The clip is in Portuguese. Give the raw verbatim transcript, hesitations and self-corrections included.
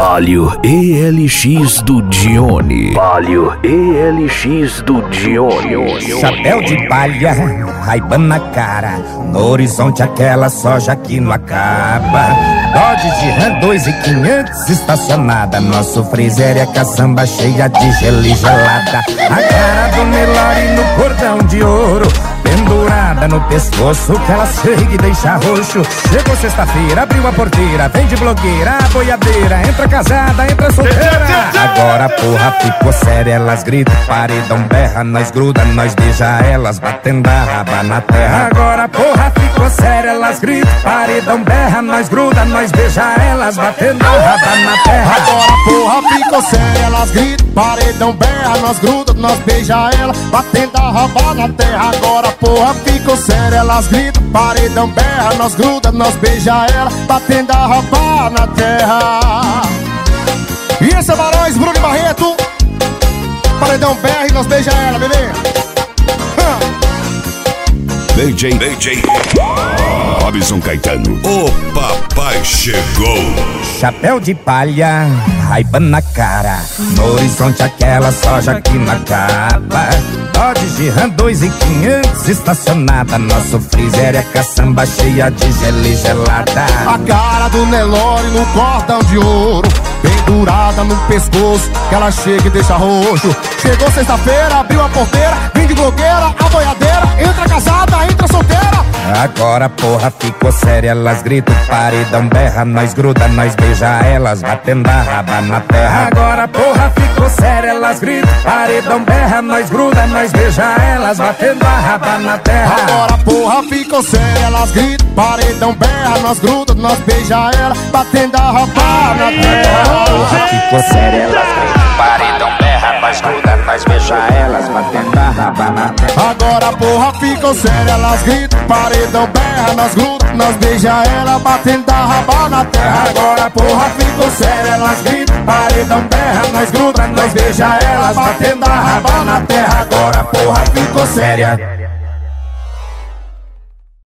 Palio E L X do Dione. Palio E L X do Dione. Chapéu de palha, Ray-Ban na cara, no horizonte aquela soja que não acaba. Dodge de Ram dois mil e quinhentos estacionada, nosso freezer é caçamba cheia de gelo e gelada. A cara do Nelore no cordão de ouro, pendurada no pescoço que ela chega e deixa roxo. Chegou sexta-feira, abriu a porteira, vem de blogueira, a boiadeira, entra casada, entra solteira. Agora a porra ficou séria, elas gritam, paredão berra, nós gruda, nós beija elas, batendo a raba na terra. Agora a porra ficou séria, elas gritam, paredão berra, nós gruda, nós beija elas, batendo a raba na terra. Agora a porra ficou séria, elas gritam, paredão berra, nós gruda, nós beija elas, batendo a raba na terra. Agora a porra ficou séria, elas gritam, paredão berra, nós gruda, nós beija ela, batendo a raba na terra. E esse é Barões, Bruno e Barreto, paredão berra e nós beija ela, bebê. D J, D J Robson Caetano, o papai chegou. Chapéu de palha, Ray-Ban na cara, no horizonte aquela soja que não acaba. Dodge de Ram dois mil e quinhentos estacionada, nosso freezer é caçamba cheia de gelo e gelada. A cara do Nelore no cordão de ouro, pendurada no pescoço que ela chega e deixa roxo. Chegou sexta-feira, abriu a porteira, vem de blogueira, a boiadeira, entra casada, entra solteira. Agora a porra ficou séria, elas gritam, paredão berra, nós gruda, nós beija elas, batendo a raba na terra. Agora a porra ficou séria, elas gritam, paredão berra, nós gruda, nós beija elas, batendo a raba na terra. Agora a porra ficou séria, elas gritam, paredão berra, nós gruda, nós beija ela, batendo a raba na terra. A porra ficou séria, elas gritam, paredão berra, nós gruda, nós beija elas, batendo a raba na terra. Agora a porra ficou séria, elas gritam, paredão berra, nós gruda, nós beija ela, batendo a raba na terra. Agora a porra ficou séria, elas gritam, paredão berra, nós gruda, nós beija elas, batendo a raba na terra. Agora a porra ficou séria.